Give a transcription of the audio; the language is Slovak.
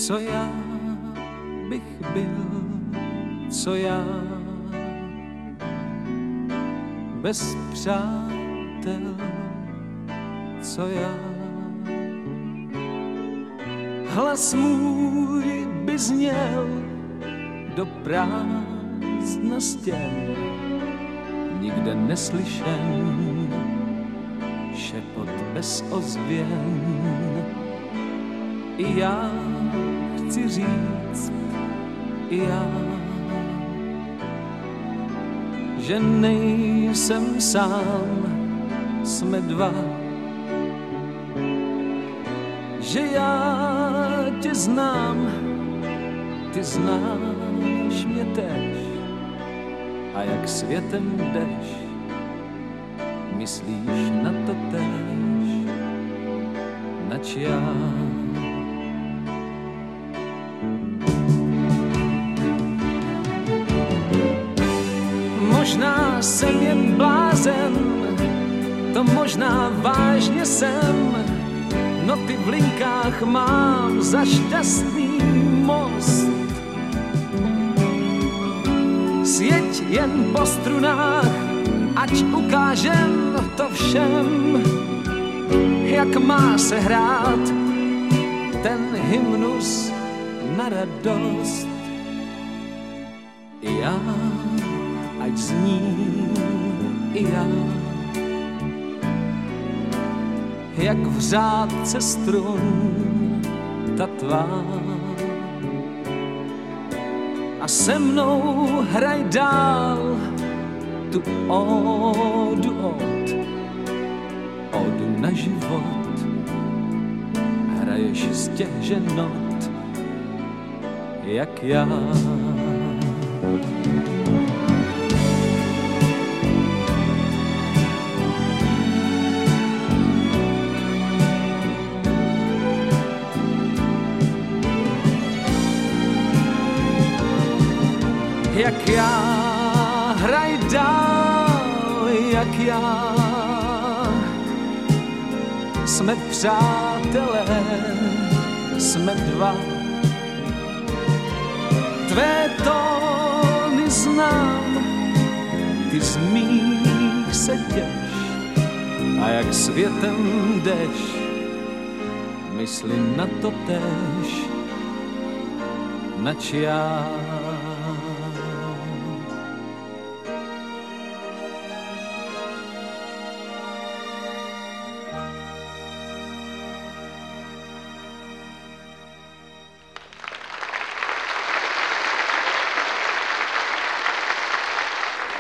Co já bych byl, co já bez přátel, co já. Hlas můj by zněl do prázdna stěn, nikde neslyšen, šepot bez ozvěn. I já chci říct, i já, že nejsem sám, jsme dva, že já tě znám, ty znáš mě též, a jak světem jdeš, myslíš na to též, nač já. Možná jsem jen blázen, to možná vážně jsem, noty v linkách mám za šťastný most. Sjeď jen po strunách, ať ukážem to všem, jak má se hrát ten hymnus na radost. I já, ať zní i já, jak v řádce strun ta tvá. A se mnou hraj dál tu ódu ódu na život. Hraješ z těch ženot, jak já. Jak já, hraj dál, jak já. Jsme přátelé, jsme dva. Tvé tóny znám, ty z mých se těš. A jak světem jdeš, mysli na to též, nač já.